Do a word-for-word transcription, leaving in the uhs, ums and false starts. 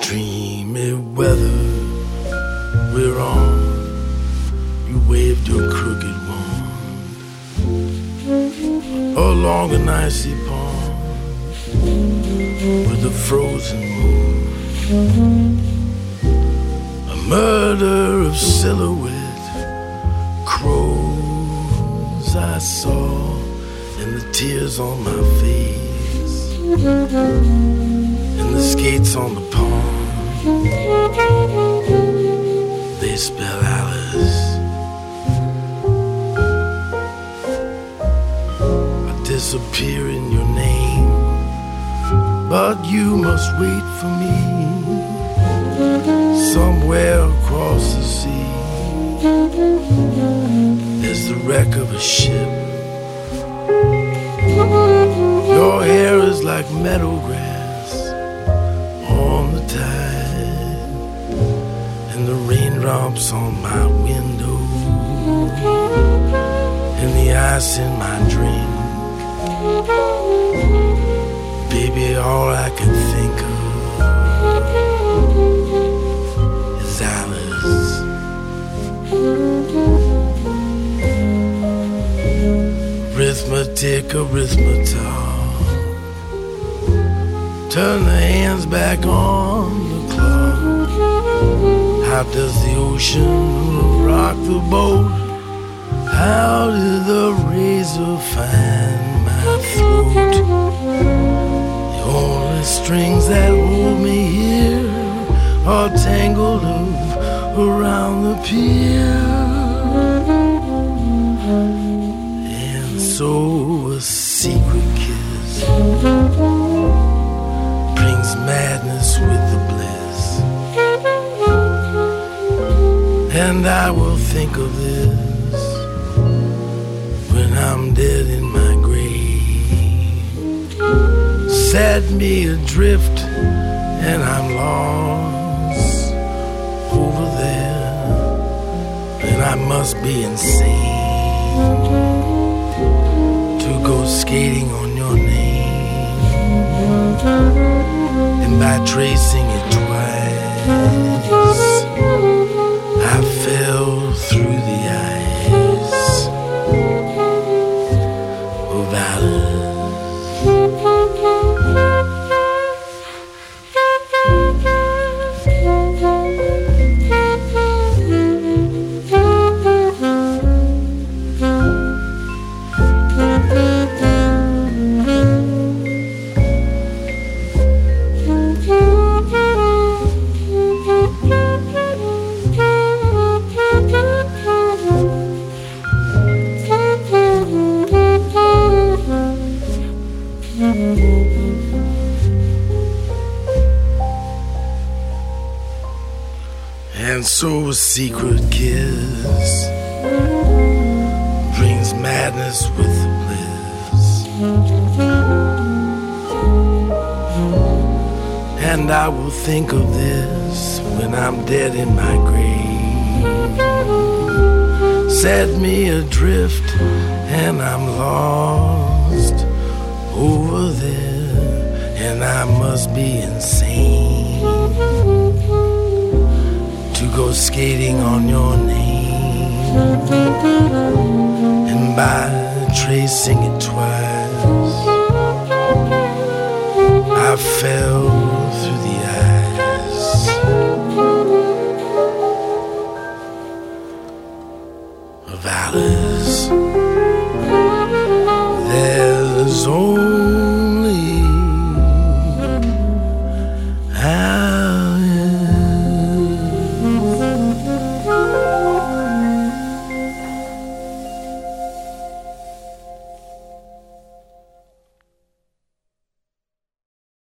dreamy weather we're on. You waved your crooked wand along an icy pond with a frozen moon, a murder of silhouette crows I saw in the tears on my face, and the skates on the pond, they spell Alice. I disappear in your name, but you must wait for me somewhere across the sea. There's the wreck of a ship. Your hair is like meadow grass on the tide, and the raindrops on my window, and the ice in my drink. Baby, all I can think of is Alice. Arithmetic, arithmetic, turn the hands back on the clock. How does the ocean rock the boat? How did the razor find my throat? The only strings that hold me here are tangled up around the pier. So a secret kiss brings madness with the bliss, and I will think of this when I'm dead in my grave. Set me adrift and I'm lost over there, and I must be insane to go skating on your name, and by tracing it twice, I fell through the eyes of Alice. And so a secret kiss brings madness with the bliss, and I will think of this when I'm dead in my grave. Set me adrift and I'm lost over there, and I must be insane to go skating on your name, and by tracing it twice, I fell through the eyes of Alice. There's only